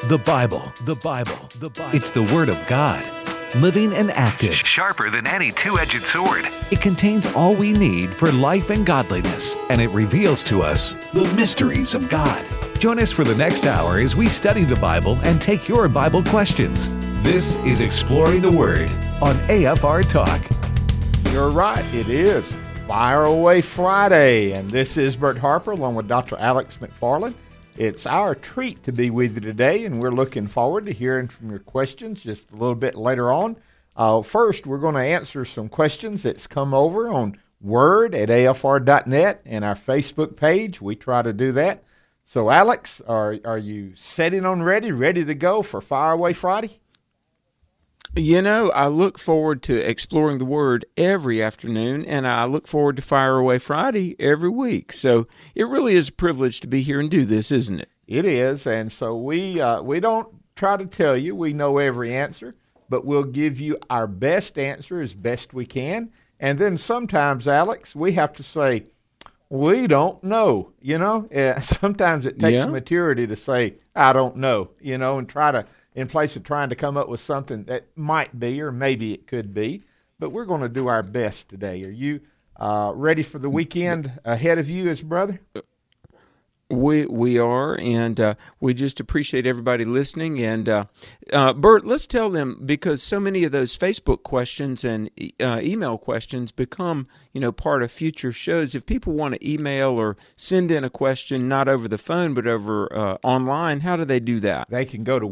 The Bible, the Bible, the Bible. It's the Word of God, living and active. Sharper than any two-edged sword. It contains all we need for life and godliness, and it reveals to us the mysteries of God. Join us for the next hour as we study the Bible and take your Bible questions. This is Exploring the Word on AFR Talk. You're right, it is Fire Away Friday, and this is Bert Harper along with Dr. Alex McFarland. It's our treat to be with you today, and we're looking forward to hearing from your questions just a little bit later on. First, we're going to answer some questions that's come over on word@afr.net and our Facebook page. We try to do that. So, Alex, are you setting on ready to go for Fire Away Friday? You know, I look forward to exploring the Word every afternoon, and I look forward to Fire Away Friday every week. So it really is a privilege to be here and do this, isn't it? It is, and so we don't try to tell you we know every answer, but we'll give you our best answer as best we can. And then sometimes, Alex, we have to say, we don't know, Sometimes it takes maturity to say, I don't know, and try to, in place of trying to come up with something that might be or maybe it could be. But we're going to do our best today. Are you ready for the weekend ahead of you as brother? We are, and we just appreciate everybody listening. And Bert, let's tell them, because so many of those Facebook questions and email questions become, part of future shows. If people want to email or send in a question, not over the phone but over online, how do they do that? They can go to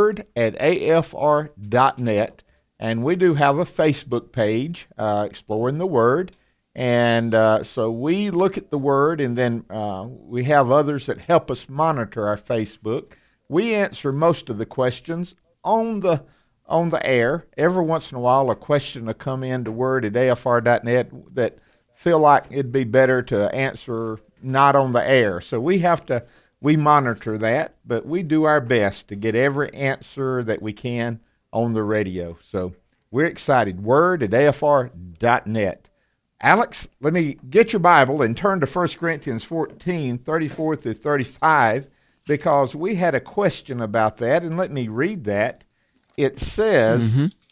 word@afr.net, and we do have a Facebook page, Exploring the Word. And so we look at the Word, and then we have others that help us monitor our Facebook. We answer most of the questions on the air. Every once in a while, a question will come in to word@afr.net that feel like it'd be better to answer not on the air. So we monitor that, but we do our best to get every answer that we can on the radio. So we're excited. Word@afr.net. Alex, let me get your Bible and turn to 1 Corinthians 14, 34 through 35, because we had a question about that, and let me read that. It says,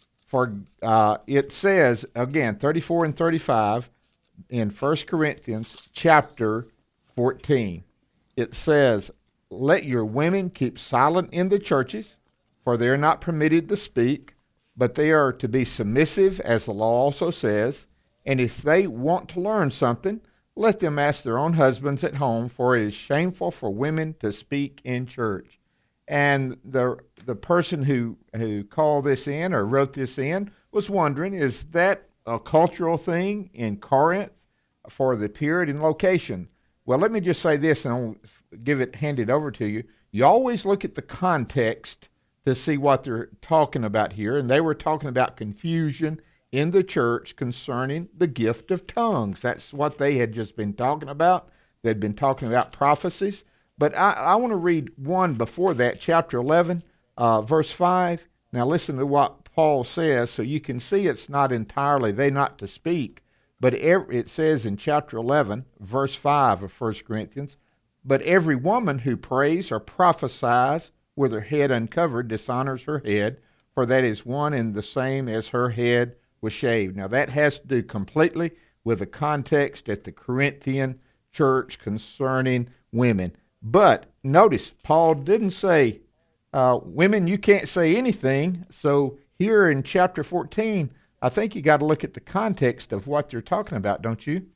again, 34 and 35 in 1 Corinthians chapter 14. It says, "Let your women keep silent in the churches, for they are not permitted to speak, but they are to be submissive, as the law also says. And if they want to learn something, let them ask their own husbands at home, for it is shameful for women to speak in church." And the person who called this in or wrote this in was wondering, is that a cultural thing in Corinth for the period and location? Well, let me just say this, and I'll hand it over to you. You always look at the context to see what they're talking about here, and they were talking about confusion in the church concerning the gift of tongues. That's what they had just been talking about. They'd been talking about prophecies. But I want to read one before that, chapter 11, verse 5. Now listen to what Paul says, so you can see it's not entirely they not to speak. But it says in chapter 11, verse 5 of 1 Corinthians, "But every woman who prays or prophesies with her head uncovered dishonors her head, for that is one and the same as her head was shaved." Now that has to do completely with the context at the Corinthian church concerning women. But notice, Paul didn't say, women, you can't say anything. So here in chapter 14, I think you got to look at the context of what they're talking about, don't you?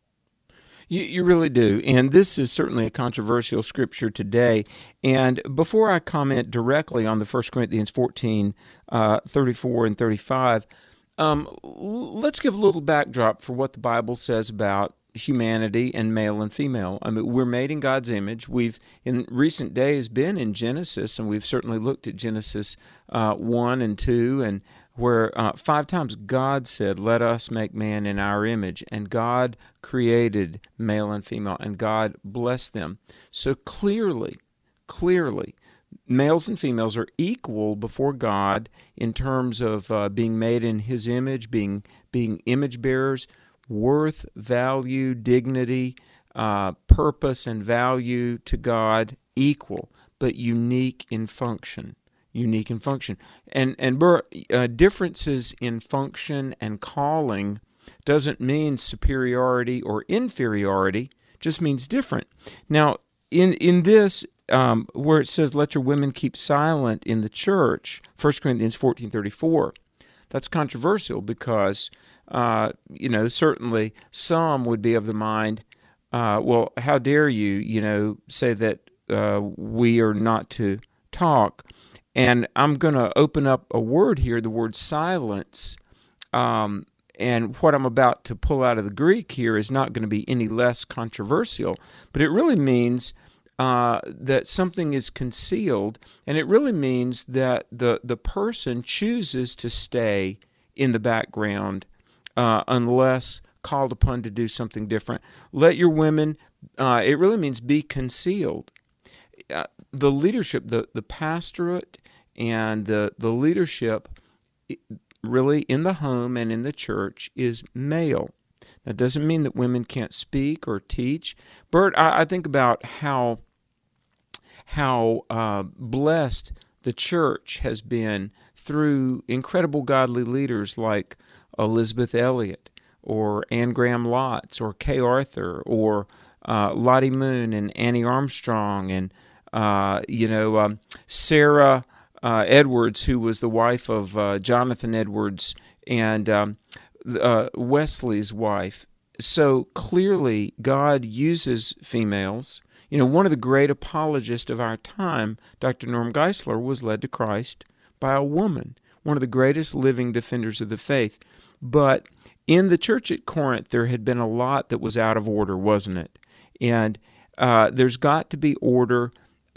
You really do, and this is certainly a controversial scripture today. And before I comment directly on the 1 Corinthians 14, 34 and 35, let's give a little backdrop for what the Bible says about humanity and male and female. I mean, we're made in God's image. We've, in recent days, been in Genesis, and we've certainly looked at Genesis 1 and 2, and where 5 times God said, "Let us make man in our image," and God created male and female, and God blessed them. So clearly, males and females are equal before God in terms of being made in His image, being image bearers, worth, value, dignity, purpose, and value to God equal. but unique in function. Unique in function. And differences in function and calling doesn't mean superiority or inferiority, just means different. Now, in this, where it says, let your women keep silent in the church, 1 Corinthians 14:34, that's controversial because, certainly some would be of the mind, well, how dare you, say that we are not to talk. And I'm going to open up a word here, the word silence. And what I'm about to pull out of the Greek here is not going to be any less controversial, but it really means that something is concealed, and it really means that the person chooses to stay in the background unless called upon to do something different. Let your women, it really means be concealed. The leadership, the pastorate, and the leadership really in the home and in the church is male. That doesn't mean that women can't speak or teach. Bert, I think about how blessed the church has been through incredible godly leaders like Elizabeth Elliot or Anne Graham Lotz or Kay Arthur or Lottie Moon and Annie Armstrong and Sarah Edwards, who was the wife of Jonathan Edwards, and Wesley's wife. So clearly, God uses females. One of the great apologists of our time, Dr. Norm Geisler, was led to Christ by a woman, one of the greatest living defenders of the faith. But in the church at Corinth, there had been a lot that was out of order, wasn't it? And there's got to be order.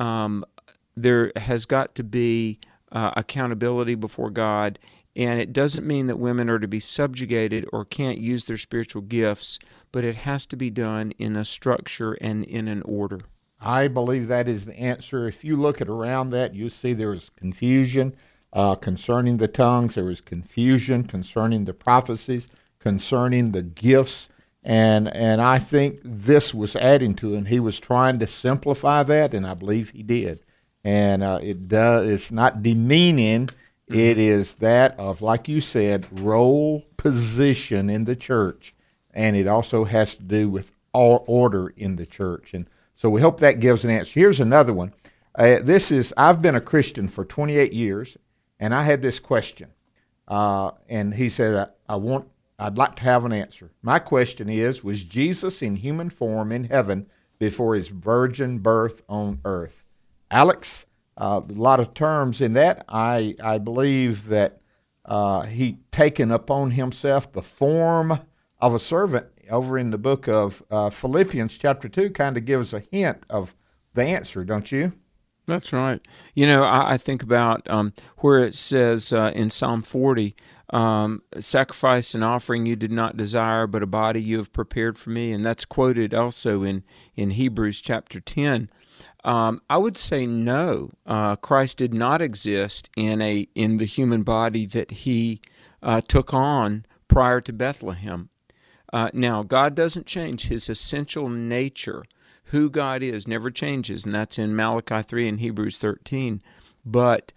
There has got to be accountability before God, and it doesn't mean that women are to be subjugated or can't use their spiritual gifts, but it has to be done in a structure and in an order. I believe that is the answer. If you look at around that, you see there is confusion concerning the tongues. There was confusion concerning the prophecies, concerning the gifts, and I think this was adding to it. And he was trying to simplify that, and I believe he did. And it's not demeaning. It is that of, like you said, role, position in the church, and it also has to do with all order in the church. And so we hope that gives an answer. Here's another one. I've been a Christian for 28 years, and I had this question. And he said, I'd like to have an answer. My question is, was Jesus in human form in heaven before his virgin birth on earth? Alex, a lot of terms in that. I believe that he taken upon himself the form of a servant. Over in the book of Philippians chapter 2 kind of gives a hint of the answer, don't you? That's right. I think about where it says in Psalm 40, sacrifice and offering you did not desire, but a body you have prepared for me. And that's quoted also in Hebrews chapter 10. I would say no. Christ did not exist in the human body that he took on prior to Bethlehem. Now, God doesn't change. His essential nature, who God is, never changes, and that's in Malachi 3 and Hebrews 13. But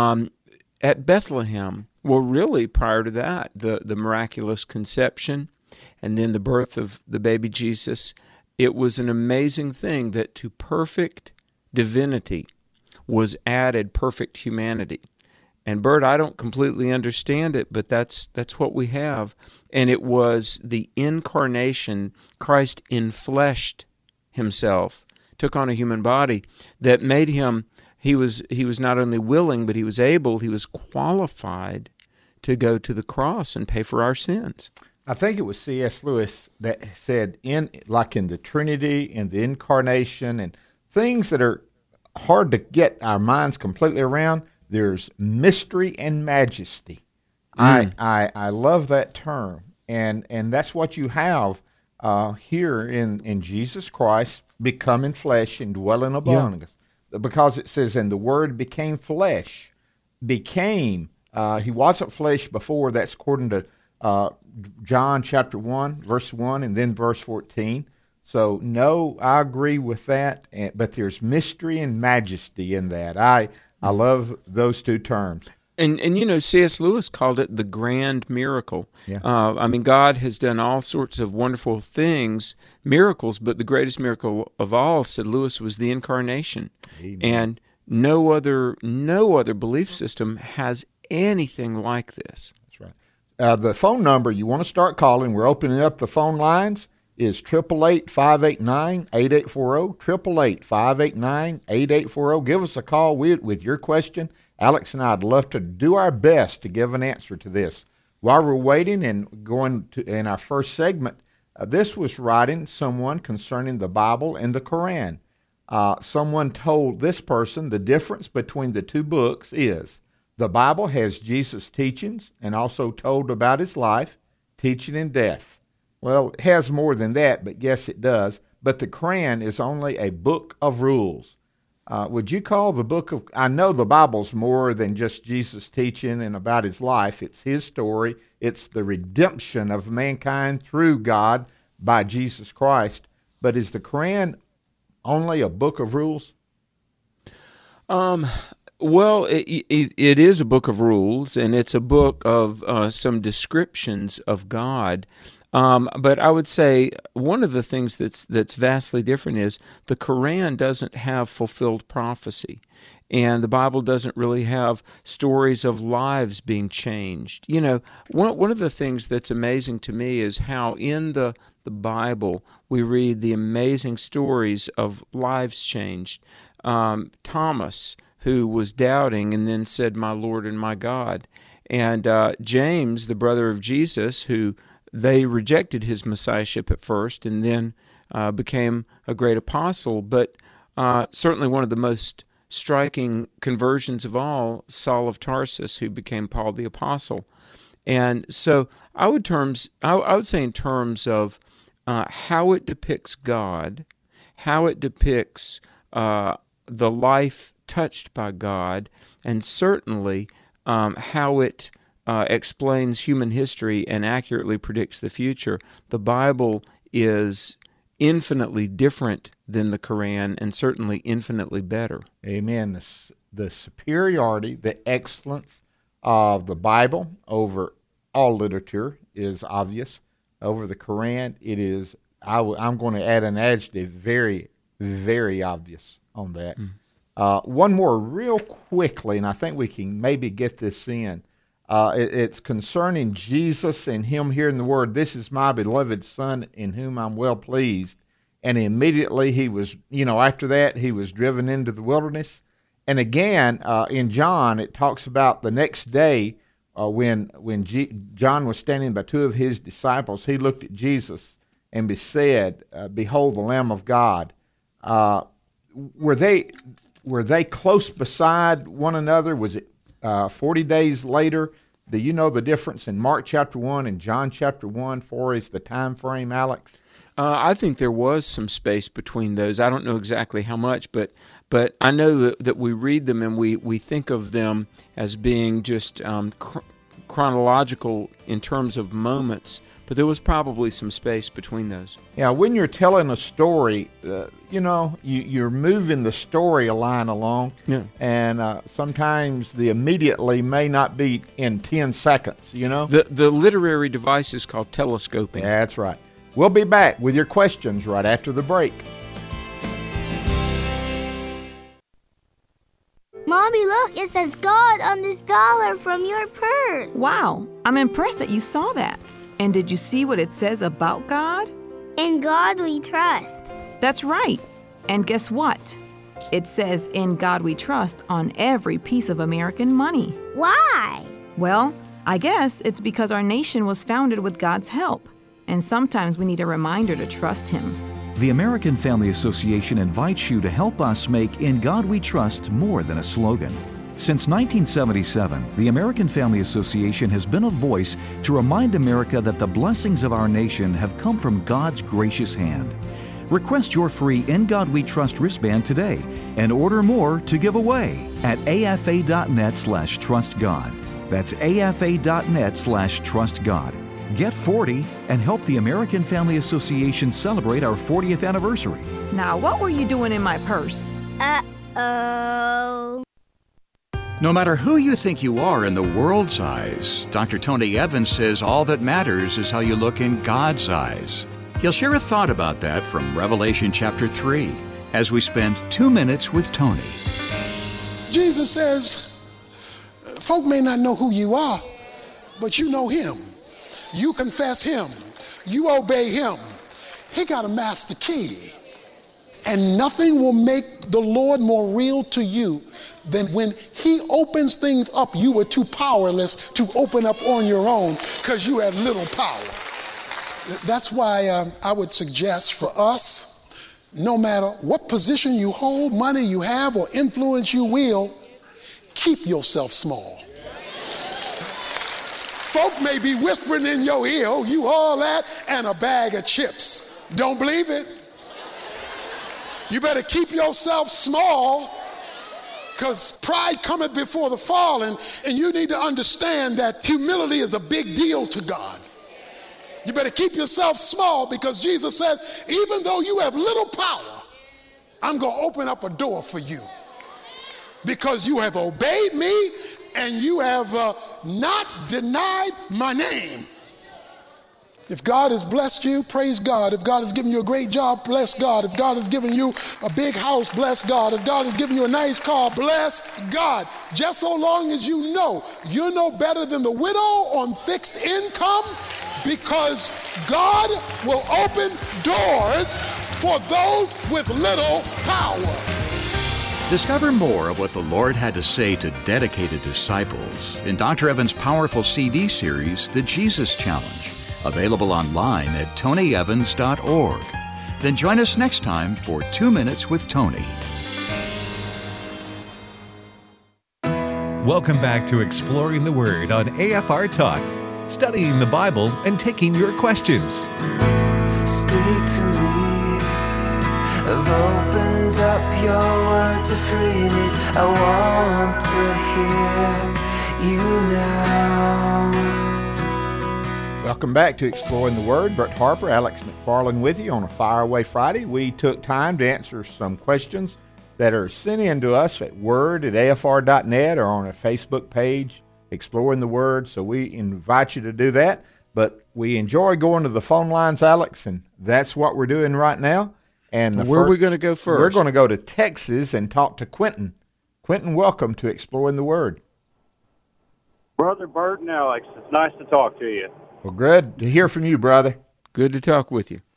at Bethlehem, well, really prior to that, the miraculous conception and then the birth of the baby Jesus, it was an amazing thing that to perfect divinity was added perfect humanity. And Bert, I don't completely understand it, but that's what we have. And it was the incarnation, Christ infleshed himself, took on a human body, that made him, he was not only willing, but he was able, he was qualified to go to the cross and pay for our sins. I think it was C.S. Lewis that said, in the Trinity, in the incarnation, and things that are hard to get our minds completely around, there's mystery and majesty. I love that term, and that's what you have here in Jesus Christ becoming flesh and dwelling among us. Because it says, and the Word became flesh. He wasn't flesh before. That's according to John chapter 1, verse 1, and then verse 14. So, no, I agree with that, but there's mystery and majesty in that. I love those two terms. And C.S. Lewis called it the grand miracle. Yeah. God has done all sorts of wonderful things, miracles, but the greatest miracle of all, said Lewis, was the incarnation. Amen. And no other belief system has anything like this. That's right. The phone number you want to start calling, we're opening up the phone lines, is 888-589-8840, 888-589-8840. Give us a call with your question. Alex and I would love to do our best to give an answer to this. While we're waiting and going to in our first segment, this was writing someone concerning the Bible and the Quran. Someone told this person the difference between the two books is the Bible has Jesus' teachings and also told about his life, teaching, and death. Well, it has more than that, but yes, it does. But the Quran is only a book of rules. Would you call the book of, I know the Bible's more than just Jesus' teaching and about his life. It's his story. It's the redemption of mankind through God by Jesus Christ. But is the Quran only a book of rules? Well, it is a book of rules, and it's a book of some descriptions of God. But I would say one of the things that's vastly different is the Quran doesn't have fulfilled prophecy, and the Bible doesn't really have stories of lives being changed. One of the things that's amazing to me is how in the Bible we read the amazing stories of lives changed. Thomas, who was doubting and then said, "My Lord and my God," and James, the brother of Jesus, who they rejected his messiahship at first and then became a great apostle. But certainly one of the most striking conversions of all, Saul of Tarsus, who became Paul the Apostle. And so I would say in terms of how it depicts God, how it depicts the life touched by God, and certainly how it explains human history and accurately predicts the future. The Bible is infinitely different than the Quran and certainly infinitely better. Amen. The superiority, the excellence of the Bible over all literature is obvious. Over the Quran, it is, I'm going to add an adjective, very, very obvious on that. One more real quickly, and I think we can maybe get this in. It's concerning Jesus and him hearing the word, "This is my beloved Son in whom I'm well pleased." And immediately he was, after that, he was driven into the wilderness. And again, in John, it talks about the next day when John was standing by two of his disciples, he looked at Jesus and said, "Behold the Lamb of God." Were they close beside one another? Was it 40 days later? Do you know the difference in Mark chapter 1 and John chapter 1 for is the time frame, Alex? I think there was some space between those. I don't know exactly how much, but I know that we read them and we think of them as being just chronological in terms of moments, but there was probably some space between those. Yeah, when you're telling a story, you're moving the storyline along, and sometimes the immediately may not be in 10 seconds, The literary device is called telescoping. That's right. We'll be back with your questions right after the break. Mommy, look, it says God on this dollar from your purse. Wow, I'm impressed that you saw that. And did you see what it says about God? In God we trust. That's right. And guess what? It says, "In God we trust" on every piece of American money. Why? Well, I guess it's because our nation was founded with God's help. And sometimes we need a reminder to trust Him. The American Family Association invites you to help us make "In God We Trust" more than a slogan. Since 1977, the American Family Association has been a voice to remind America that the blessings of our nation have come from God's gracious hand. Request your free "In God We Trust" wristband today and order more to give away at afa.net/trustgod. That's afa.net/trustgod. Get 40 and help the American Family Association celebrate our 40th anniversary. Now, what were you doing in my purse? Uh-oh. No matter who you think you are in the world's eyes, Dr. Tony Evans says all that matters is how you look in God's eyes. He'll share a thought about that from Revelation chapter 3 as we spend 2 minutes with Tony. Jesus says, folk may not know who you are, but you know him. You confess him. You obey him. He got a master key. And nothing will make the Lord more real to you than when he opens things up, you were too powerless to open up on your own because you had little power. That's why I would suggest for us, no matter what position you hold, money you have, or influence you wield, keep yourself small. Folk may be whispering in your ear, oh, you all that and a bag of chips. Don't believe it. You better keep yourself small, because pride cometh before the fall, and you need to understand that humility is a big deal to God. You better keep yourself small, because Jesus says, even though you have little power, I'm going to open up a door for you, because you have obeyed me and you have not denied my name. If God has blessed you, praise God. If God has given you a great job, bless God. If God has given you a big house, bless God. If God has given you a nice car, bless God. Just so long as you know better than the widow on fixed income, because God will open doors for those with little power. Discover more of what the Lord had to say to dedicated disciples in Dr. Evans' powerful CD series, The Jesus Challenge, available online at tonyevans.org. Then join us next time for 2 Minutes with Tony. Welcome back to Exploring the Word on AFR Talk, studying the Bible and taking your questions. Speak to me. I've opened up your word to free me. I want to hear you now. Welcome back to Exploring the Word. Brett Harper, Alex McFarland with you on a Fire Away Friday. We took time to answer some questions that are sent in to us at word@afr.net or on our Facebook page, Exploring the Word. So we invite you to do that. But we enjoy going to the phone lines, Alex, and that's what we're doing right now. And where are we going to go first? We're going to go to Texas and talk to Quentin. Quentin, welcome to Exploring the Word. Brother Bert and Alex, it's nice to talk to you. Well, good to hear from you, brother. Good to talk with you.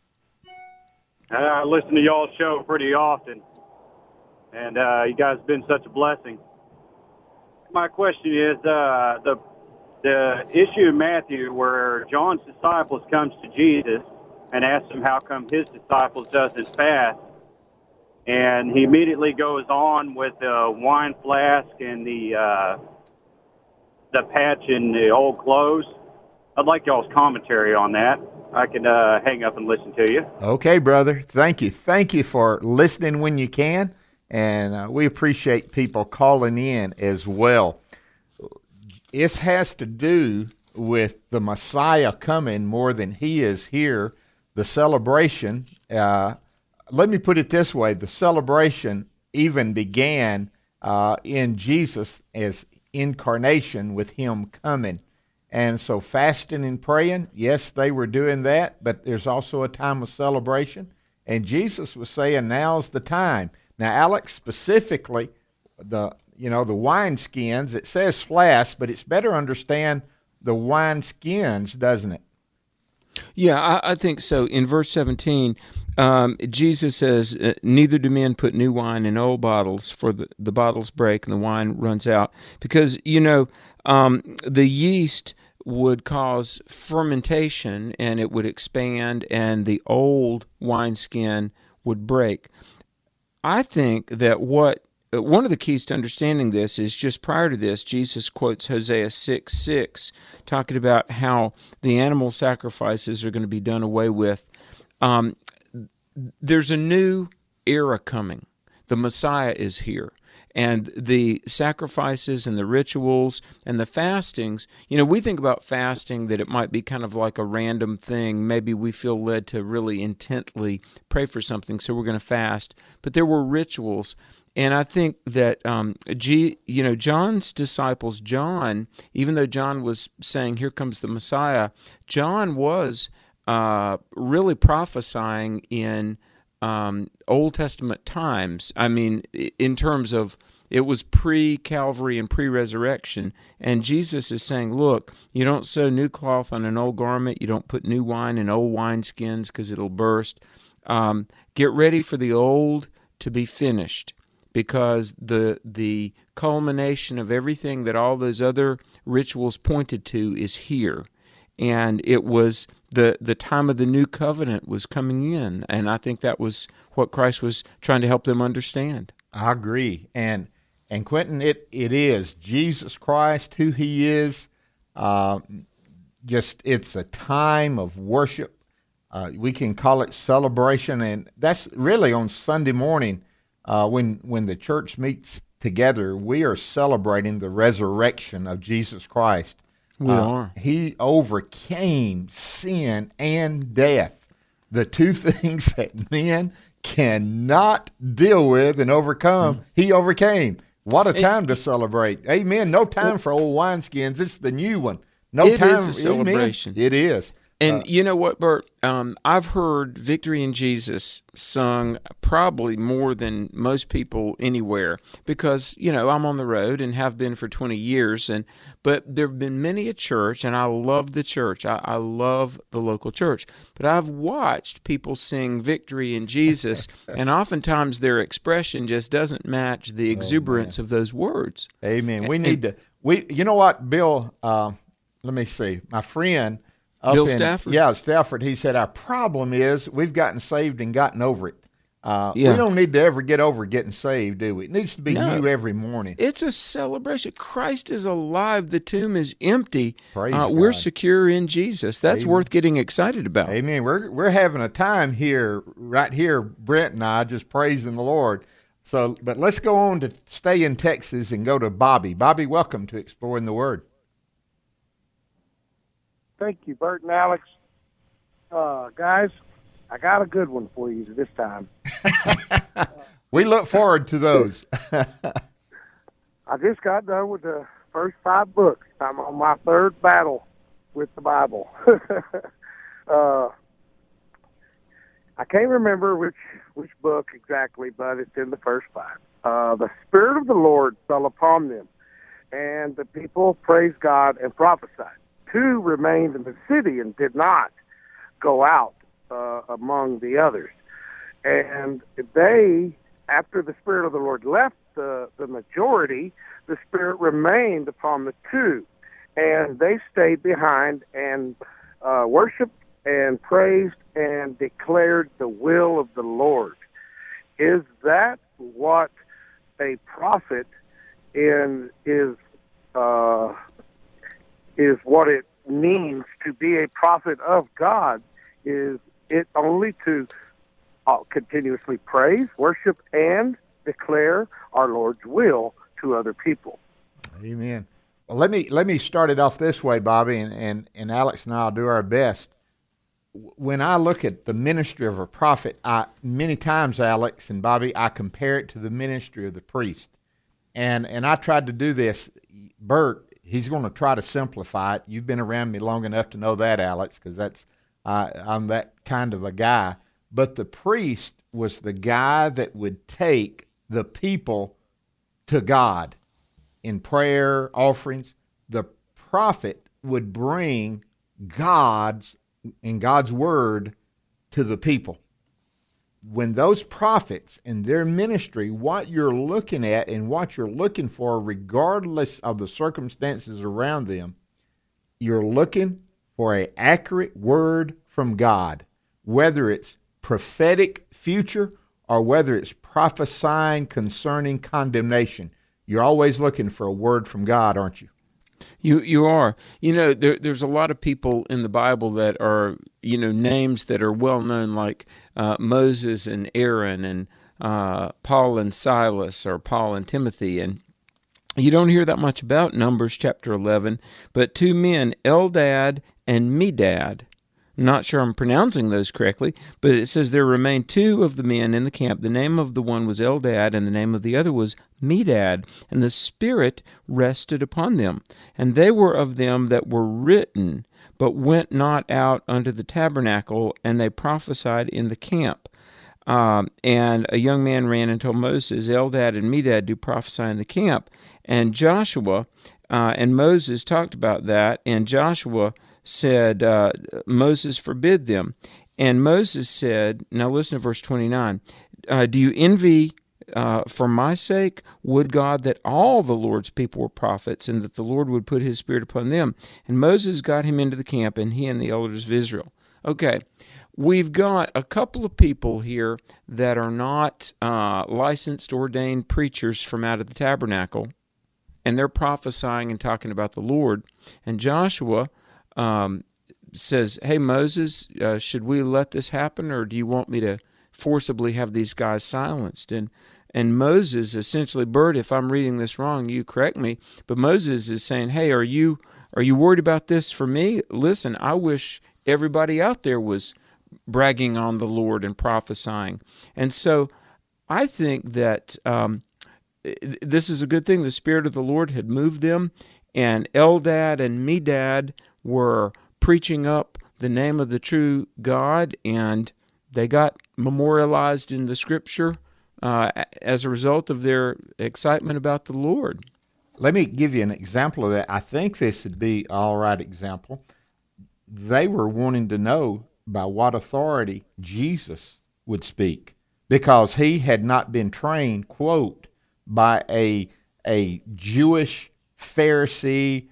I listen to y'all's show pretty often, and you guys have been such a blessing. My question is the issue in Matthew where John's disciples comes to Jesus and asks him how come his disciples doesn't fast, and he immediately goes on with the wine flask and the patch in the old clothes. I'd like y'all's commentary on that. I can hang up and listen to you. Okay, brother. Thank you. Thank you for listening when you can, and we appreciate people calling in as well. This has to do with the Messiah coming more than he is here. The celebration, let me put it this way, the celebration even began in Jesus as incarnation with him coming. And so fasting and praying, yes, they were doing that, but there's also a time of celebration. And Jesus was saying, now's the time. Now, Alex, specifically, the wineskins, it says flasks, but it's better to understand the wineskins, doesn't it? Yeah, I think so. In verse 17, Jesus says, neither do men put new wine in old bottles, for the bottles break and the wine runs out. Because, the yeast would cause fermentation and it would expand and the old wineskin would break. I think that one of the keys to understanding this is just prior to this, Jesus quotes Hosea 6:6, talking about how the animal sacrifices are going to be done away with. There's a new era coming. The Messiah is here. and the sacrifices and the rituals and the fastings. We think about fasting that it might be kind of like a random thing. Maybe we feel led to really intently pray for something, so we're going to fast. But there were rituals. And I think that, John's disciples, John, even though John was saying, here comes the Messiah, John was really prophesying in Old Testament times. I mean, in terms of, it was pre-Calvary and pre-resurrection. And Jesus is saying, look, you don't sew new cloth on an old garment. You don't put new wine in old wineskins because it'll burst. Get ready for the old to be finished, because the culmination of everything that all those other rituals pointed to is here. And it was the time of the new covenant was coming in, and I think that was what Christ was trying to help them understand. I agree. And Quentin, it is Jesus Christ, who he is. It's a time of worship. We can call it celebration, and that's really on Sunday morning. When the church meets together, we are celebrating the resurrection of Jesus Christ. We are. He overcame sin and death, the two things that men cannot deal with and overcome. He overcame. What a time to celebrate. Amen. No time for old wineskins. It's the new one. No time. It is a celebration. Amen. It is. And you know what, Bert? I've heard Victory in Jesus sung probably more than most people anywhere, because, I'm on the road and have been for 20 years. But there have been many a church, and I love the church. I love the local church. But I've watched people sing Victory in Jesus, and oftentimes their expression just doesn't match the exuberance of those words. Amen. You know what, Bill, let me see. My friend, Bill Stafford? Yeah, Stafford. He said, our problem is we've gotten saved and gotten over it. We don't need to ever get over getting saved, do we? It needs to be new every morning. It's a celebration. Christ is alive. The tomb is empty. Praise we're God. Secure in Jesus. That's worth getting excited about. Amen. We're having a time here, right here, Brent and I, just praising the Lord. But let's go on to stay in Texas and go to Bobby. Bobby, welcome to Exploring the Word. Thank you, Bert and Alex. Guys, I got a good one for you this time. We look forward to those. I just got done with the first 5 books. I'm on my 3rd battle with the Bible. I can't remember which book exactly, but it's in the first 5. The Spirit of the Lord fell upon them, and the people praised God and prophesied. 2 remained in the city and did not go out among the others. And they, after the Spirit of the Lord left the majority, the Spirit remained upon the 2. And they stayed behind and worshiped and praised and declared the will of the Lord. Is that what a prophet is what it means to be a prophet of God? Is it only to continuously praise, worship, and declare our Lord's will to other people? Amen. Well, let me start it off this way, Bobby, and Alex and I will do our best. When I look at the ministry of a prophet, many times, Alex and Bobby, I compare it to the ministry of the priest. And I tried to do this. Bert, he's going to try to simplify it. You've been around me long enough to know that, Alex, because I'm that kind of a guy. But the priest was the guy that would take the people to God in prayer, offerings. The prophet would bring God's word to the people. When those prophets and their ministry, what you're looking at and what you're looking for, regardless of the circumstances around them, you're looking for an accurate word from God, whether it's prophetic future or whether it's prophesying concerning condemnation. You're always looking for a word from God, aren't you? You are. There's a lot of people in the Bible that are, names that are well known, like Moses and Aaron and Paul and Silas or Paul and Timothy. And you don't hear that much about Numbers chapter 11, but two men, Eldad and Medad. I'm not sure I'm pronouncing those correctly, but it says there remained two of the men in the camp. The name of the one was Eldad, and the name of the other was Medad, and the Spirit rested upon them. And they were of them that were written, but went not out unto the tabernacle, and they prophesied in the camp. And a young man ran and told Moses, Eldad and Medad do prophesy in the camp. And Joshua and Moses talked about that, and Joshua said, Moses forbid them. And Moses said, now listen to verse 29, do you envy for my sake? Would God that all the Lord's people were prophets, and that the Lord would put his Spirit upon them. And Moses got him into the camp, and he and the elders of Israel. Okay, we've got a couple of people here that are not licensed, ordained preachers from out of the tabernacle, and they're prophesying and talking about the Lord. And Joshua says, hey, Moses, should we let this happen, or do you want me to forcibly have these guys silenced? And Moses essentially, Bert, if I'm reading this wrong, you correct me, but Moses is saying, hey, are you worried about this for me? Listen, I wish everybody out there was bragging on the Lord and prophesying. And so I think that this is a good thing. The Spirit of the Lord had moved them, and Eldad and Medad were preaching up the name of the true God, and they got memorialized in the Scripture as a result of their excitement about the Lord. Let me give you an example of that. I think this would be an all right example. They were wanting to know by what authority Jesus would speak, because he had not been trained, quote, by a Jewish Pharisee,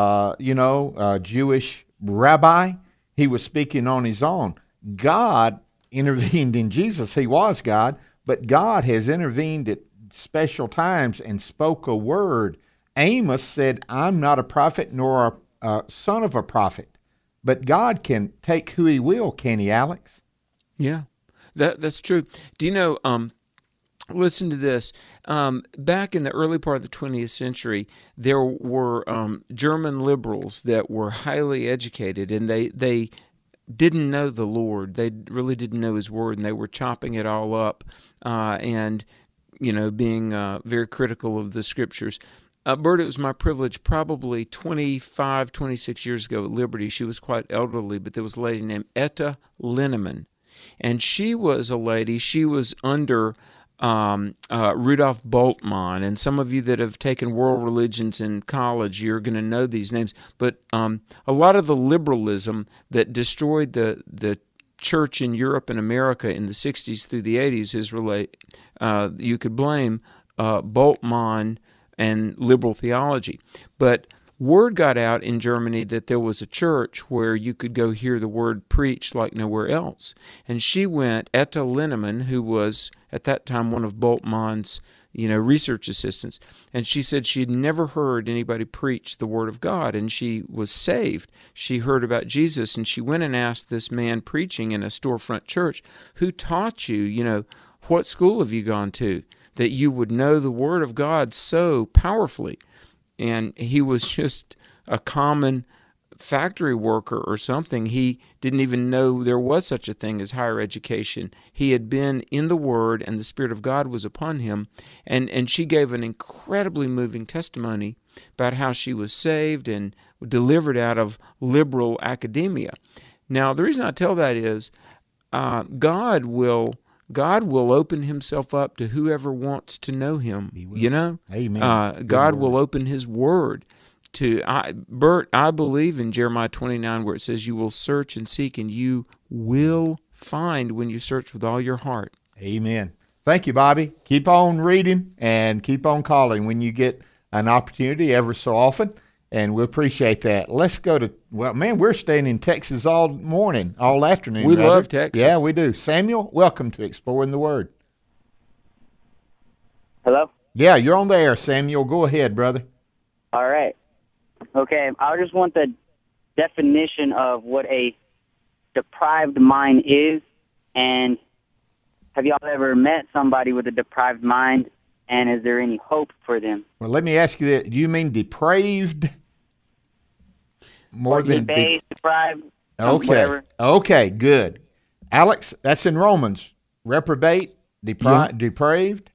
Jewish rabbi. He was speaking on his own. God intervened in Jesus. He was God, but God has intervened at special times and spoke a word. Amos said, I'm not a prophet nor a son of a prophet. But God can take who he will, can he, Alex? Yeah, that's true. Do you know, listen to this. Back in the early part of the 20th century, there were German liberals that were highly educated, and they didn't know the Lord. They really didn't know his word, and they were chopping it all up and, being very critical of the Scriptures. Bert, it was my privilege probably 25, 26 years ago at Liberty. She was quite elderly, but there was a lady named Etta Linneman. And she was a lady, she was under Rudolf Bultmann. And some of you that have taken world religions in college, you're going to know these names. But a lot of the liberalism that destroyed the church in Europe and America in the 60s through the 80s is you could blame Bultmann and liberal theology. But word got out in Germany that there was a church where you could go hear the word preached like nowhere else. And she went, Etta Linneman, who was at that time one of Bultmann's research assistants, and she said she had never heard anybody preach the word of God, and she was saved. She heard about Jesus, and she went and asked this man preaching in a storefront church, who taught you, what school have you gone to, that you would know the Word of God so powerfully? And he was just a common factory worker or something. He didn't even know there was such a thing as higher education. He had been in the Word, and the Spirit of God was upon him. And she gave an incredibly moving testimony about how she was saved and delivered out of liberal academia. Now, the reason I tell that is God will open himself up to whoever wants to know him. Amen. God will open his word to, Bert, I believe in Jeremiah 29 where it says you will search and seek and you will find when you search with all your heart. Amen. Thank you, Bobby. Keep on reading and keep on calling when you get an opportunity ever so often. And we appreciate that. Let's go to, we're staying in Texas all morning, all afternoon. We love Texas. Yeah, we do. Samuel, welcome to Exploring the Word. Hello? Yeah, you're on the air, Samuel. Go ahead, brother. All right. Okay, I just want the definition of what a deprived mind is, and have y'all ever met somebody with a deprived mind, and is there any hope for them? Well, let me ask you that. Do you mean depraved? More than deprived? Okay. Whatever. Okay, good. Alex, that's in Romans. Reprobate, depraved.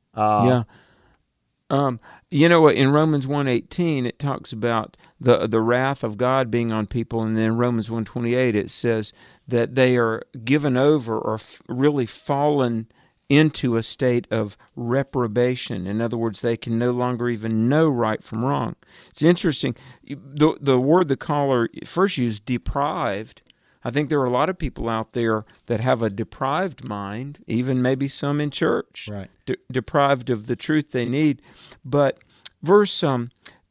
You know what? In Romans 1:18, it talks about the wrath of God being on people, and then in Romans 1:28, it says that they are given over or really fallen into a state of reprobation. In other words, they can no longer even know right from wrong. It's interesting. The word the caller first used, deprived. I think there are a lot of people out there that have a deprived mind, even maybe some in church, right. Deprived of the truth they need. But verse, and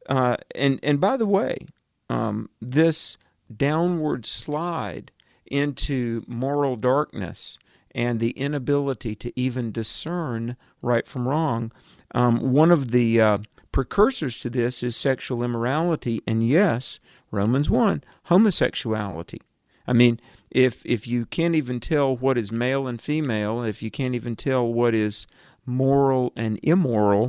by the way, this downward slide into moral darkness and the inability to even discern right from wrong, one of the precursors to this is sexual immorality, and yes, Romans 1, homosexuality. I mean, if you can't even tell what is male and female, if you can't even tell what is moral and immoral,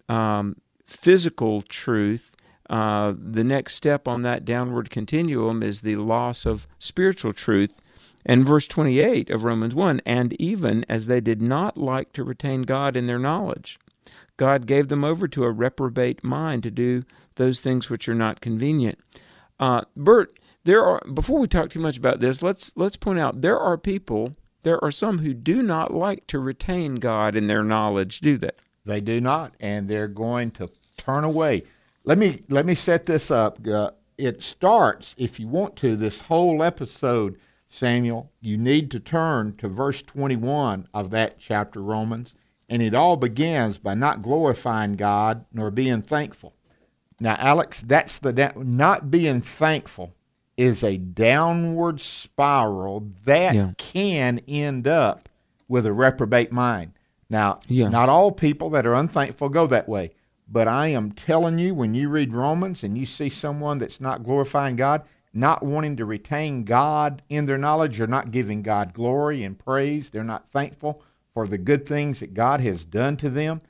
physical truth, the next step on that downward continuum is the loss of spiritual truth. And verse 28 of Romans 1, and even as they did not like to retain God in their knowledge, God gave them over to a reprobate mind to do those things which are not convenient. Bert, before we talk too much about this, let's point out there are some who do not like to retain God in their knowledge, do they? They do not, and they're going to turn away. Let me set this up. It starts, if you want to, this whole episode, Samuel, you need to turn to verse 21 of that chapter, Romans, and it all begins by not glorifying God nor being thankful. Now, Alex, that's not being thankful is a downward spiral that can end up with a reprobate mind. Now, not all people that are unthankful go that way, but I am telling you, when you read Romans and you see someone that's not glorifying God, not wanting to retain God in their knowledge, or not giving God glory and praise, they're not thankful for the good things that God has done to them,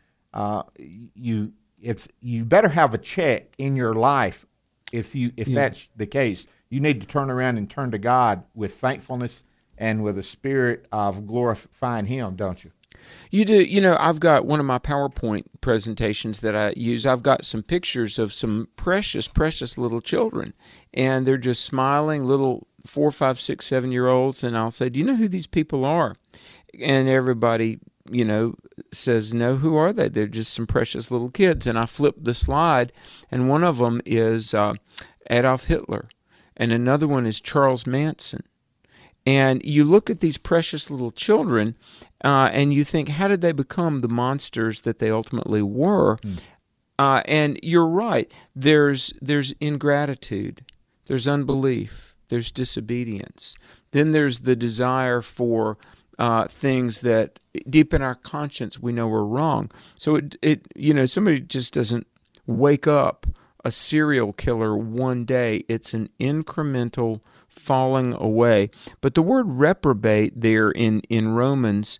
you better have a check in your life if that's the case. You need to turn around and turn to God with thankfulness and with a spirit of glorifying Him, don't you? You do. You know, I've got one of my PowerPoint presentations that I use. I've got some pictures of some precious, precious little children, and they're just smiling, little 4, 5, 6, 7-year-olds, and I'll say, do you know who these people are? And everybody, says, no, who are they? They're just some precious little kids. And I flip the slide, and one of them is Adolf Hitler, and another one is Charles Manson. And you look at these precious little children, and you think, how did they become the monsters that they ultimately were? And you're right. There's ingratitude. There's unbelief. There's disobedience. Then there's the desire for things that deep in our conscience we know are wrong. So somebody just doesn't wake up a serial killer one day. It's an incremental falling away. But the word reprobate there in Romans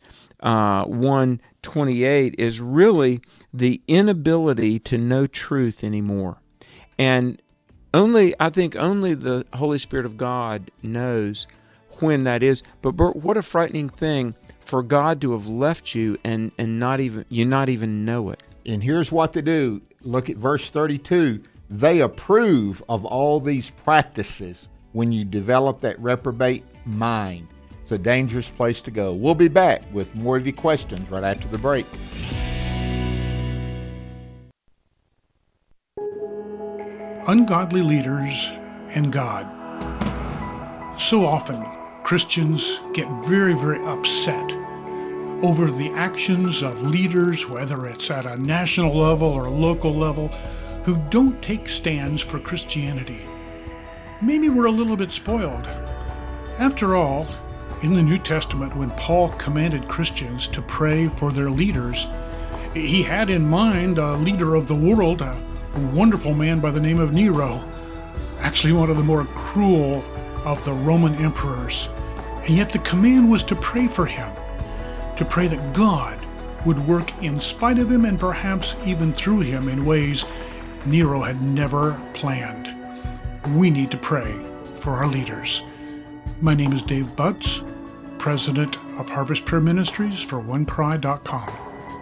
1:28 is really the inability to know truth anymore. And I think only the Holy Spirit of God knows when that is. But Bert, what a frightening thing for God to have left you and not even know it. And here's what they do. Look at verse 32. They approve of all these practices when you develop that reprobate mind. It's a dangerous place to go. We'll be back with more of your questions right after the break. Ungodly leaders and God. So often, Christians get very, very upset over the actions of leaders, whether it's at a national level or a local level, who don't take stands for Christianity. Maybe we're a little bit spoiled. After all, in the New Testament, when Paul commanded Christians to pray for their leaders, he had in mind a leader of the world, a wonderful man by the name of Nero, actually one of the more cruel of the Roman emperors. And yet the command was to pray for him, to pray that God would work in spite of him and perhaps even through him in ways Nero had never planned. We need to pray for our leaders. My name is Dave Butts, President of Harvest Prayer Ministries for OneCry.com.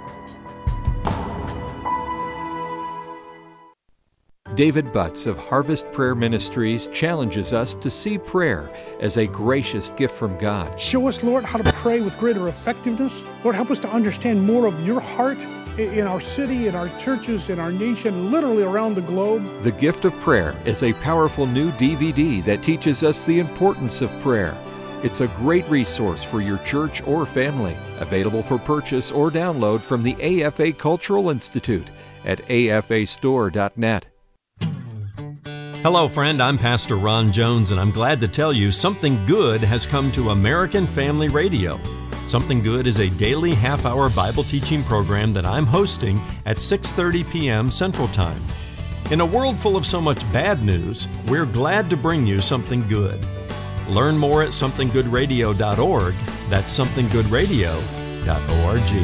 David Butts of Harvest Prayer Ministries challenges us to see prayer as a gracious gift from God. Show us, Lord, how to pray with greater effectiveness. Lord, help us to understand more of your heart in our city, in our churches, in our nation, literally around the globe. The Gift of Prayer is a powerful new DVD that teaches us the importance of prayer. It's a great resource for your church or family, available for purchase or download from the AFA Cultural Institute at afastore.net. Hello, friend. I'm Pastor Ron Jones, and I'm glad to tell you something good has come to American Family Radio. Something Good is a daily half-hour Bible teaching program that I'm hosting at 6:30 p.m. Central Time. In a world full of so much bad news, we're glad to bring you something good. Learn more at somethinggoodradio.org. That's somethinggoodradio.org.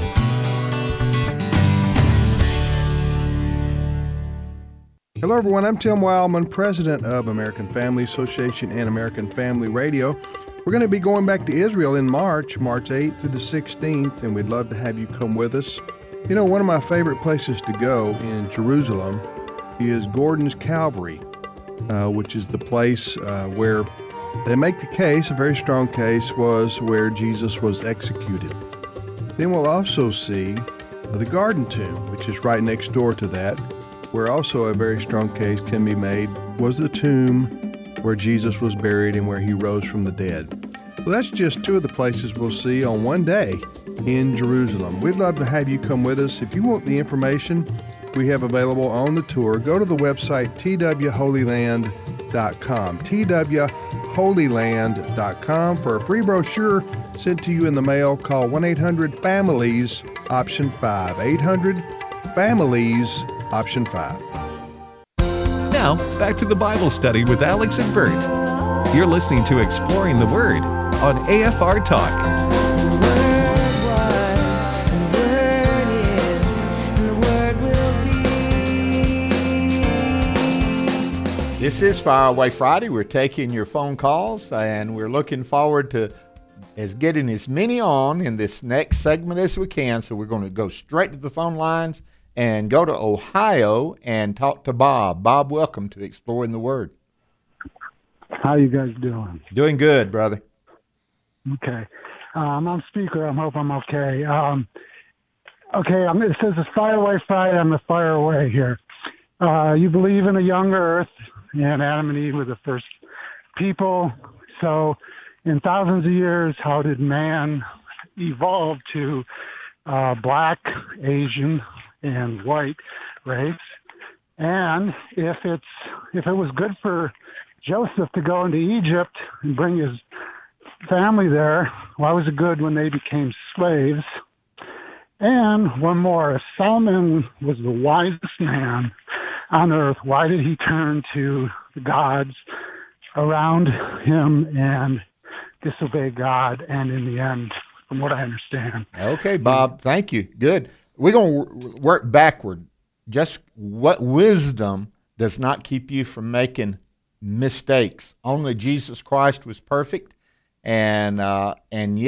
Hello everyone, I'm Tim Wildman, President of American Family Association and American Family Radio. We're going to be going back to Israel in March 8th through the 16th, and we'd love to have you come with us. You know, one of my favorite places to go in Jerusalem is Gordon's Calvary, which is the place where they make the case, a very strong case, was where Jesus was executed. Then we'll also see the Garden Tomb, which is right next door to that, where also a very strong case can be made was the tomb where Jesus was buried and where he rose from the dead. Well, that's just two of the places we'll see on one day in Jerusalem. We'd love to have you come with us. If you want the information we have available on the tour, go to the website twholyland.com, twholyland.com. For a free brochure sent to you in the mail, call 1-800-FAMILIES, option 5, 800-FAMILIES, option 5. Now, back to the Bible study with Alex and Bert. You're listening to Exploring the Word on AFR Talk. This is Fire Away Friday. We're taking your phone calls, and we're looking forward to getting as many on in this next segment as we can. So we're going to go straight to the phone lines and go to Ohio and talk to Bob. Bob, welcome to Exploring the Word. How you guys doing? Doing good, brother. Okay. I'm on speaker. I hope I'm okay. It says it's Fire Away Friday. I'm the Fire Away here. You believe in a younger earth, and Adam and Eve were the first people. So in thousands of years, how did man evolve to black, Asian, and white race? And if it was good for Joseph to go into Egypt and bring his family there, why was it good when they became slaves? And one more, if Solomon was the wisest man on earth, why did he turn to the gods around him and disobey God? And in the end, from what I understand. Okay, Bob, thank you. Good. We're going to work backward. Just what wisdom does not keep you from making mistakes? Only Jesus Christ was perfect. Alex,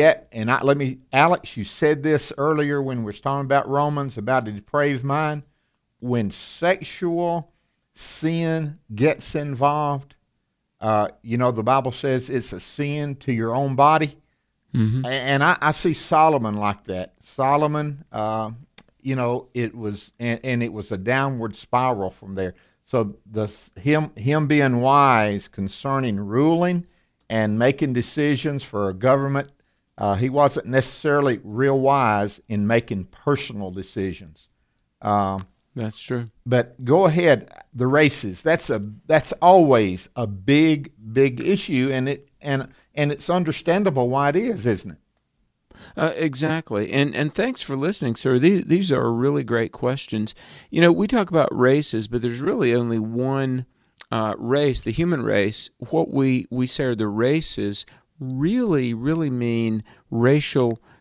you said this earlier when we were talking about Romans, about a depraved mind. When sexual sin gets involved, the Bible says it's a sin to your own body. Mm-hmm. And I see Solomon like that. Solomon, it was a downward spiral from there. So him being wise concerning ruling and making decisions for a government, he wasn't necessarily real wise in making personal decisions. That's true. But go ahead, the races. That's always a big issue, and it's understandable why it is, isn't it? Exactly. And thanks for listening, sir. These are really great questions. We talk about races, but there's really only one race, the human race. What we say are the races really mean racial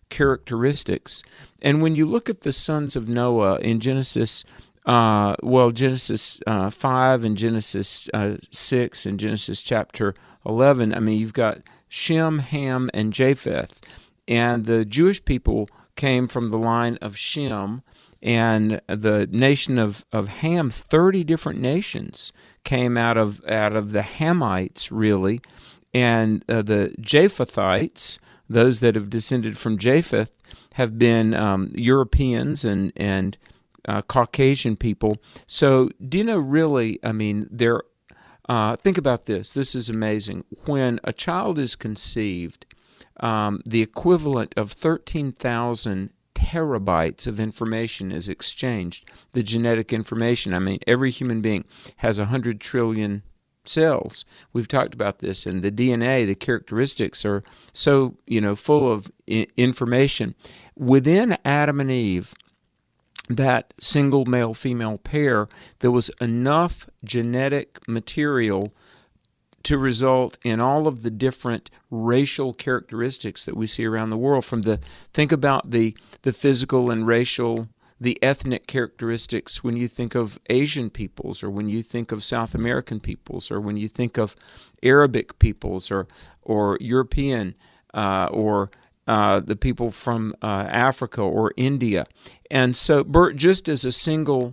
characteristics. And when you look at the sons of Noah in Genesis 5 and Genesis 6 and Genesis chapter 11, I mean, you've got Shem, Ham, and Japheth. And the Jewish people came from the line of Shem, and the nation of Ham, 30 different nations came out of the Hamites, really. And the Japhethites, those that have descended from Japheth, have been Europeans and Caucasian people. So, do you know, really, I mean, think about this. This is amazing. When a child is conceived, the equivalent of 13,000 terabytes of information is exchanged, the genetic information. I mean, every human being has 100 trillion cells. We've talked about this, and the DNA, the characteristics are so, full of information. Within Adam and Eve, that single male-female pair, there was enough genetic material to result in all of the different racial characteristics that we see around the world. Think about the physical and racial, the ethnic characteristics when you think of Asian peoples, or when you think of South American peoples, or when you think of Arabic peoples, or European, or the people from Africa or India. And so, Bert, just as a single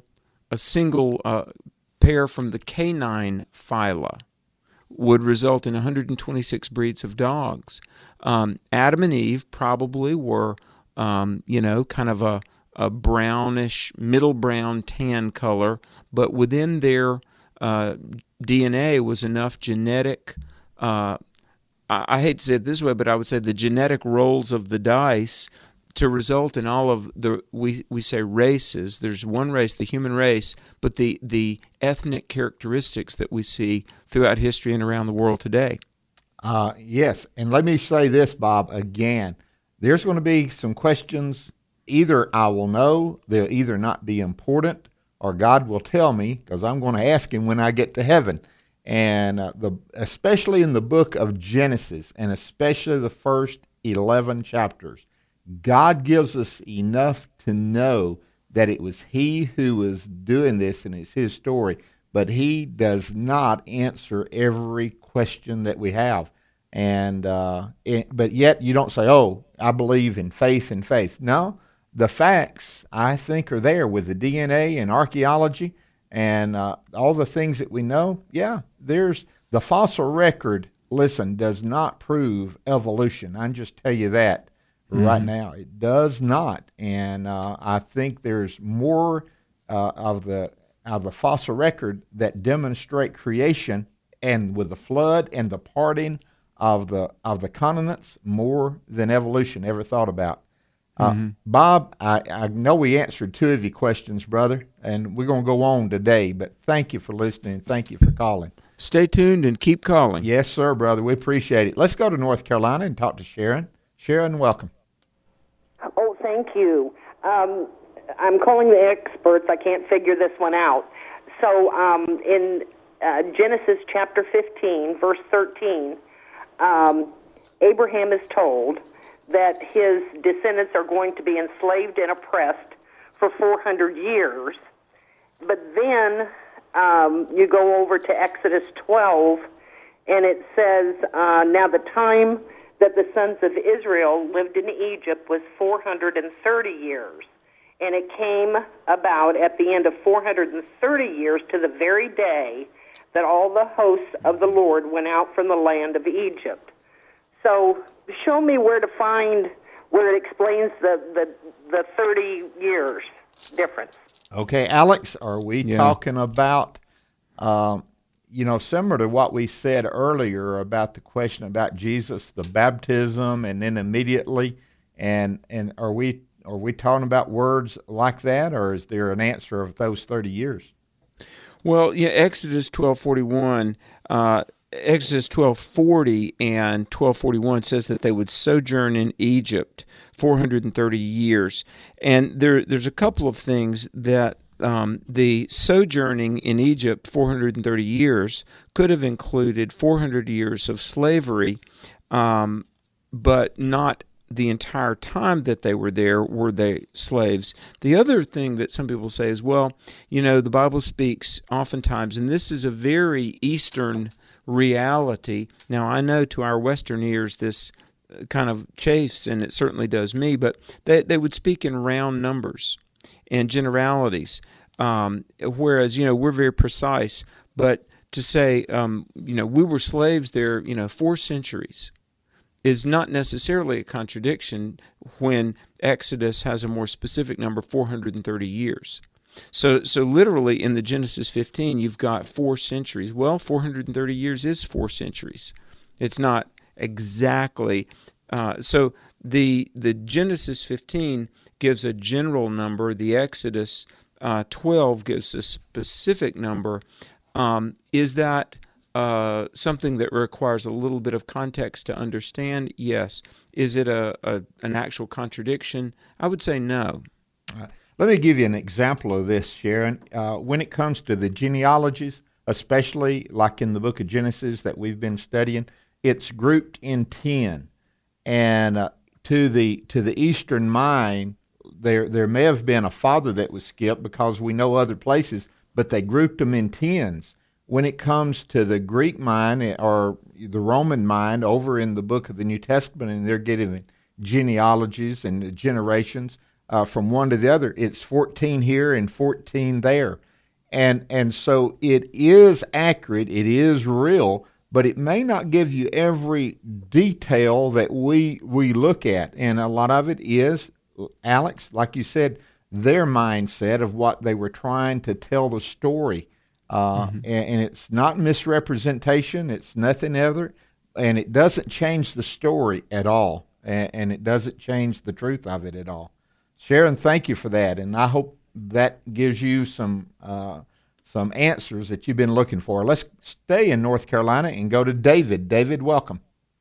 pair from the canine phyla would result in 126 breeds of dogs, Adam and Eve probably were, kind of a brownish, middle brown tan color, but within their DNA was enough genetic, I hate to say it this way, but I would say the genetic rolls of the dice to result in all of we say races. There's one race, the human race, but the ethnic characteristics that we see throughout history and around the world today. Yes, and let me say this, Bob, again. There's going to be some questions. Either I will know, they'll either not be important, or God will tell me, because I'm going to ask him when I get to heaven. And especially in the book of Genesis, and especially the first 11 chapters, God gives us enough to know that it was he who was doing this, and it's his story, but he does not answer every question that we have. And but yet you don't say, oh, I believe in faith and faith. No, the facts, I think, are there with the DNA and archaeology and all the things that we know. Yeah, there's the fossil record, listen, does not prove evolution. I can just tell you that right now. It does not. And I think there's more of the fossil record that demonstrate creation, and with the flood and the parting of the continents, more than evolution ever thought about. Bob, I know we answered two of your questions, brother, and we're going to go on today, but thank you for listening. Thank you for calling. Stay tuned and keep calling. Yes, sir, brother. We appreciate it. Let's go to North Carolina and talk to Sharon. Sharon, welcome. Oh, thank you. I'm calling the experts. I can't figure this one out. So in Genesis chapter 15, verse 13, Abraham is told that his descendants are going to be enslaved and oppressed for 400 years. But then you go over to Exodus 12, and it says, now the time that the sons of Israel lived in Egypt was 430 years. And it came about at the end of 430 years to the very day that all the hosts of the Lord went out from the land of Egypt. So show me where to find where it explains the 30 years difference. Okay, Alex, are we talking about, similar to what we said earlier about the question about Jesus, the baptism, and then immediately, and are we talking about words like that, or is there an answer of those 30 years? Well, yeah, Exodus 12:41, Exodus 12:40 and 12:41 says that they would sojourn in Egypt 430 years. And there's a couple of things that the sojourning in Egypt 430 years could have included 400 years of slavery, but not the entire time that they were there were they slaves. The other thing that some people say is, well, the Bible speaks oftentimes, and this is a very Eastern reality. Now, I know to our Western ears this kind of chafes, and it certainly does me, but they would speak in round numbers and generalities, whereas, we're very precise. But to say, we were slaves there, 4 centuries, is not necessarily a contradiction when Exodus has a more specific number, 430 years. So literally in the Genesis 15, you've got 4 centuries. Well, 430 years is 4 centuries. It's not exactly. So the Genesis 15 gives a general number. The Exodus 12 gives a specific number. Is that something that requires a little bit of context to understand? Yes. Is it an actual contradiction? I would say no. Let me give you an example of this, Sharon. When it comes to the genealogies, especially like in the book of Genesis that we've been studying, it's grouped in 10. And to the Eastern mind, there may have been a father that was skipped because we know other places, but they grouped them in 10s. When it comes to the Greek mind or the Roman mind over in the book of the New Testament, and they're getting genealogies and generations from one to the other, it's 14 here and 14 there. And so it is accurate, it is real, but it may not give you every detail that we look at. And a lot of it is, Alex, like you said, their mindset of what they were trying to tell the story. And it's not misrepresentation, it's nothing other, and it doesn't change the story at all, and it doesn't change the truth of it at all. Sharon, thank you for that, and I hope that gives you some answers that you've been looking for. Let's stay in North Carolina and go to David. David, welcome.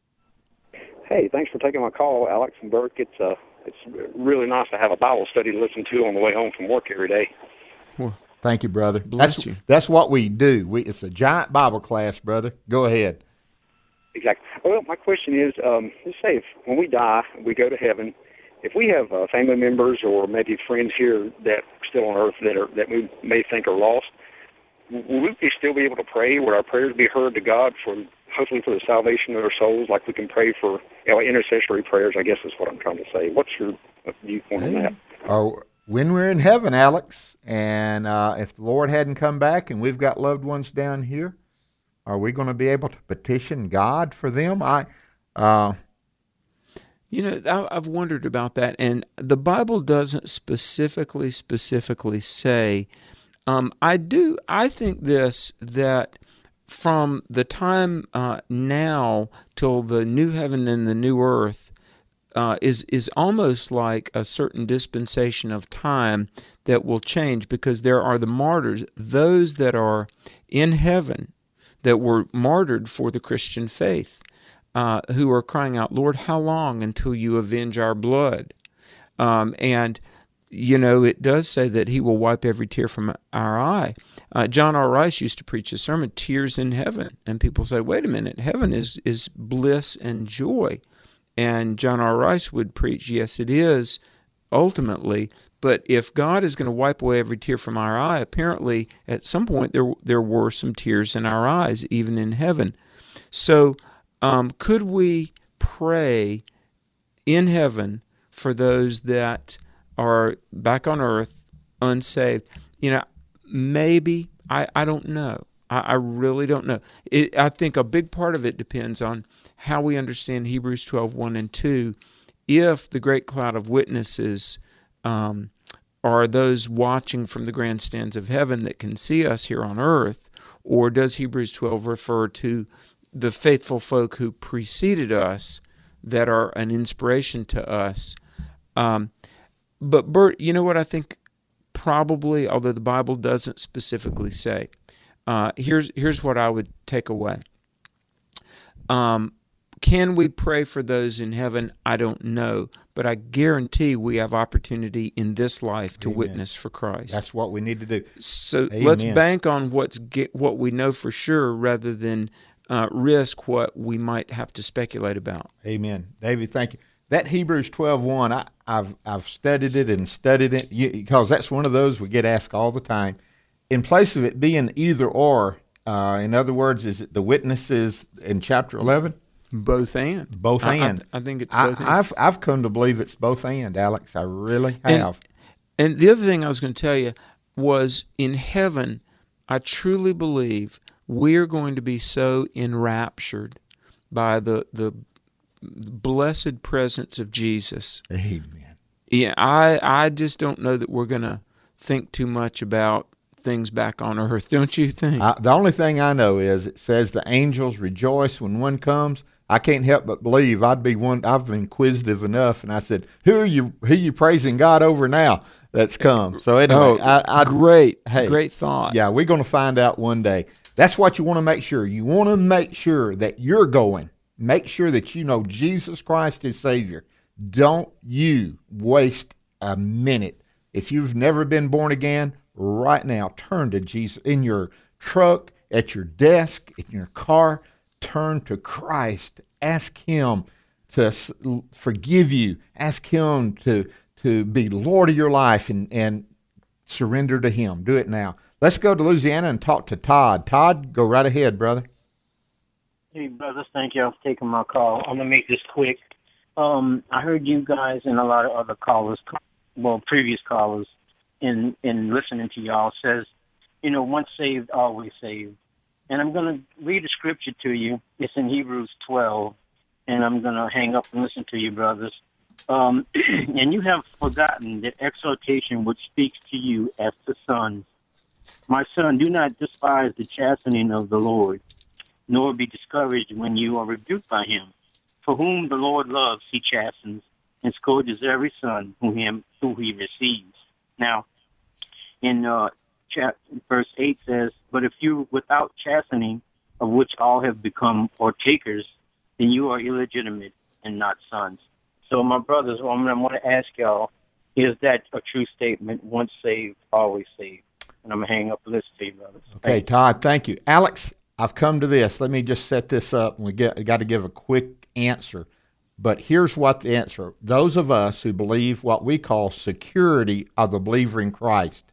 Hey, thanks for taking my call, Alex and Burke. It's really nice to have a Bible study to listen to on the way home from work every day. Well, thank you, brother. Bless you. That's what we do. It's a giant Bible class, brother. Go ahead. Exactly. Well, my question is, let's say if when we die, we go to heaven, if we have family members or maybe friends here that are still on earth that we may think are lost, will we still be able to pray? Would our prayers be heard to God hopefully for the salvation of their souls, like we can pray for intercessory prayers, I guess is what I'm trying to say. What's your viewpoint on that? When we're in heaven, Alex, and if the Lord hadn't come back and we've got loved ones down here, are we going to be able to petition God for them? I've wondered about that, and the Bible doesn't specifically say. I think that from the time now till the new heaven and the new earth is almost like a certain dispensation of time that will change, because there are the martyrs, those that are in heaven that were martyred for the Christian faith, who are crying out, Lord, how long until you avenge our blood? And it does say that he will wipe every tear from our eye. John R. Rice used to preach a sermon, Tears in Heaven. And people say, wait a minute, heaven is bliss and joy. And John R. Rice would preach, yes, it is, ultimately. But if God is going to wipe away every tear from our eye, apparently at some point there were some tears in our eyes, even in heaven. So could we pray in heaven for those that are back on earth unsaved? Maybe. I don't know. I really don't know. I think a big part of it depends on how we understand Hebrews 12:1 and 2. If the great cloud of witnesses are those watching from the grandstands of heaven that can see us here on earth, or does Hebrews 12 refer to the faithful folk who preceded us that are an inspiration to us? But Bert, you know what I think? Probably, although the Bible doesn't specifically say. Here's what I would take away. Can we pray for those in heaven? I don't know, but I guarantee we have opportunity in this life to witness for Christ. That's what we need to do. So let's bank on what we know for sure, rather than risk what we might have to speculate about. Amen. David, thank you. that Hebrews 12:1, I've studied it because that's one of those we get asked all the time. In place of it being either or, in other words, is it the witnesses in chapter 11? Both and. Both and. I think it's both and. I've come to believe it's both and, Alex. I really have. And the other thing I was going to tell you was in heaven, I truly believe we're going to be so enraptured by the blessed presence of Jesus. Amen. Yeah, I just don't know that we're going to think too much about things back on earth, don't you think? The only thing I know is it says the angels rejoice when one comes. I can't help but believe I've been inquisitive enough, and I said, who are you praising God over now that's come? So anyway, great thought. Yeah, we're going to find out one day. That's what you want to make sure. You want to make sure that you're going. Make sure that you know Jesus Christ is Savior. Don't you waste a minute. If you've never been born again, right now, turn to Jesus. In your truck, at your desk, in your car, turn to Christ. Ask Him to forgive you. Ask Him to be Lord of your life and surrender to Him. Do it now. Let's go to Louisiana and talk to Todd. Todd, go right ahead, brother. Hey, brothers, thank you for taking my call. I'm going to make this quick. I heard you guys and a lot of other callers, previous callers, in listening to y'all says, once saved, always saved. And I'm going to read a scripture to you. It's in Hebrews 12, and I'm going to hang up and listen to you, brothers. And you have forgotten that exhortation which speaks to you as to sons. My son, do not despise the chastening of the Lord, nor be discouraged when you are rebuked by him. For whom the Lord loves, he chastens, and scourges every son who he receives. Now, in verse 8 says, but if you without chastening, of which all have become partakers, then you are illegitimate and not sons. So, my brothers, what I want to ask y'all, is that a true statement, once saved, always saved? And I'm going to hang up and listen to you, brothers. Okay, Todd, thank you. Alex, I've come to this. Let me just set this up. We got to give a quick answer. But here's what the answer. Those of us who believe what we call security of the believer in Christ,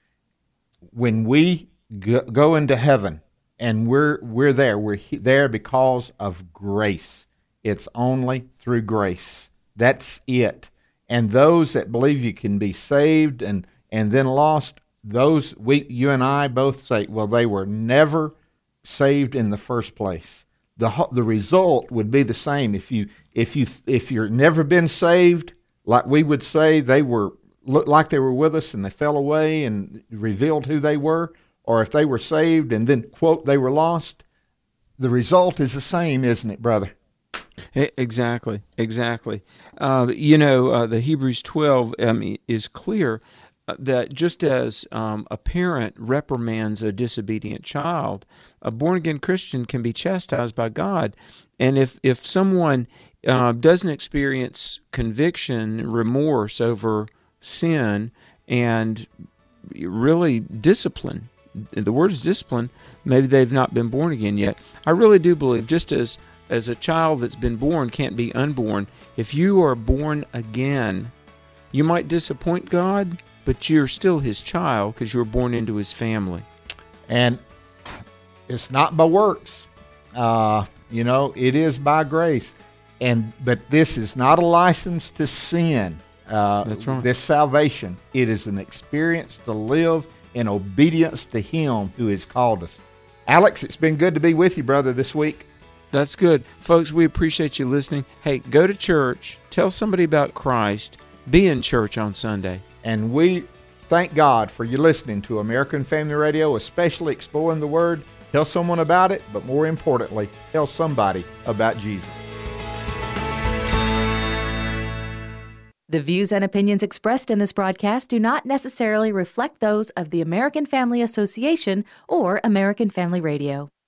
when we go into heaven and we're there because of grace. It's only through grace. That's it. And those that believe you can be saved and then lost, you and I both say, well, they were never saved in the first place. The result would be the same if you're never been saved, like we would say looked like they were with us and they fell away and revealed who they were, or if they were saved and then quote they were lost. The result is the same, isn't it, brother? Exactly. The Hebrews 12 is clear that just as a parent reprimands a disobedient child, a born-again Christian can be chastised by God. And if someone doesn't experience conviction, remorse over sin, and really discipline, the word is discipline, maybe they've not been born again yet. I really do believe, just as a child that's been born can't be unborn, if you are born again, you might disappoint God, but you're still His child because you were born into His family. And it's not by works. It is by grace. But this is not a license to sin. That's right. This salvation, it is an experience to live in obedience to Him who has called us. Alex, it's been good to be with you, brother, this week. That's good. Folks, we appreciate you listening. Hey, go to church. Tell somebody about Christ. Be in church on Sunday. And we thank God for you listening to American Family Radio, especially exploring the Word. Tell someone about it, but more importantly, tell somebody about Jesus. The views and opinions expressed in this broadcast do not necessarily reflect those of the American Family Association or American Family Radio.